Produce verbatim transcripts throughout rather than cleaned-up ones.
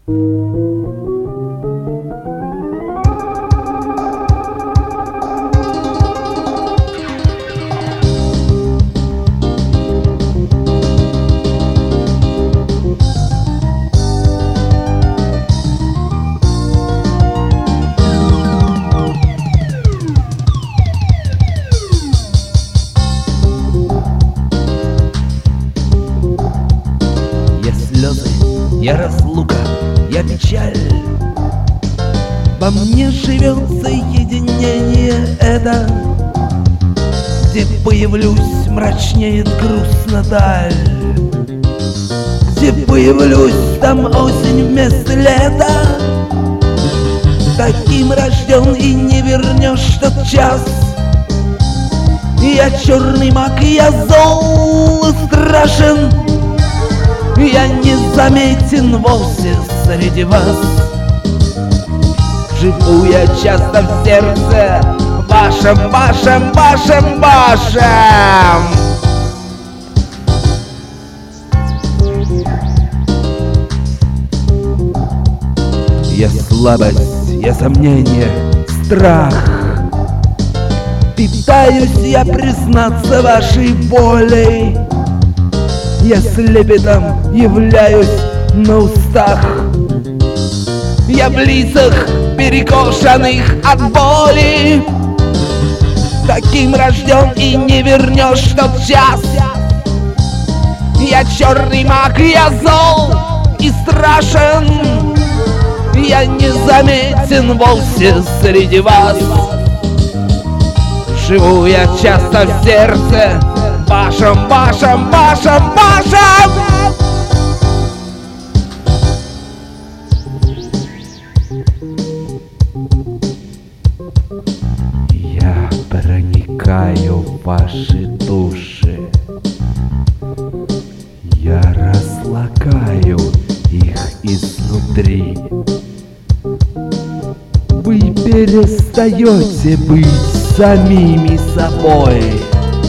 Я разлука, я печаль. Во мне живет соединение это, где появлюсь, мрачнеет грустно даль. Где появлюсь, там осень вместо лета. Таким рожден и не вернешь тот час. Я черный маг, я зол и страшен. Я незаметен вовсе среди вас. Живу я часто в сердце вашем, вашем, вашем, вашем. Я слабость, я сомнение, страх. Питаюсь я, признаться, вашей болей. Я с лепетом являюсь на устах. Я близок, перекошенных от боли. Таким рожден и не вернешь тот час. Я черный маг, я зол и страшен. Я незаметен вовсе среди вас. Живу я часто в сердце вашем, вашем, вашем, вашем. Я проникаю в ваши души. Я разлагаю их изнутри. Вы перестаете быть самими собой.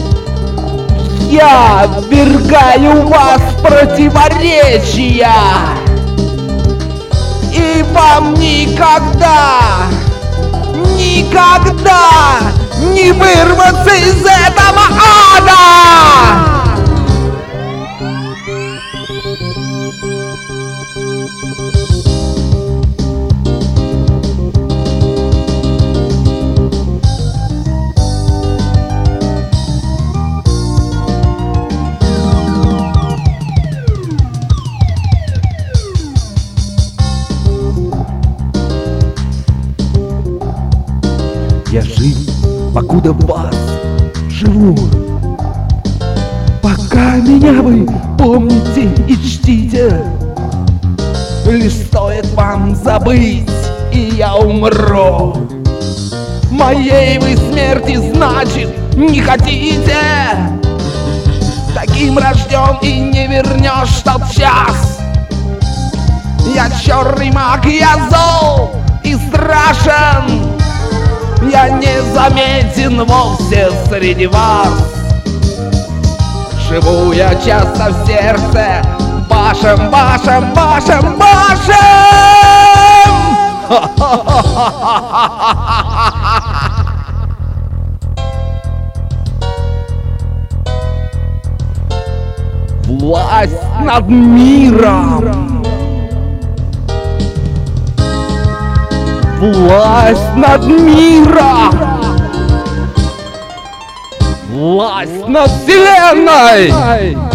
Я ввергаю вас в противоречия, и вам никогда, никогда не вырваться из этого ада! Я жив, покуда вас живу. Пока меня вы помните и чтите. Лишь стоит вам забыть, и я умру. Моей вы смерти, значит, не хотите. Таким рожден и не вернешь тот час. Я черный маг, я зол и страшен. Я незаметен вовсе среди вас. Живу я часто в сердце вашем, вашем, вашем, вашем. Власть над миром. Власть над миром! Власть над вселенной!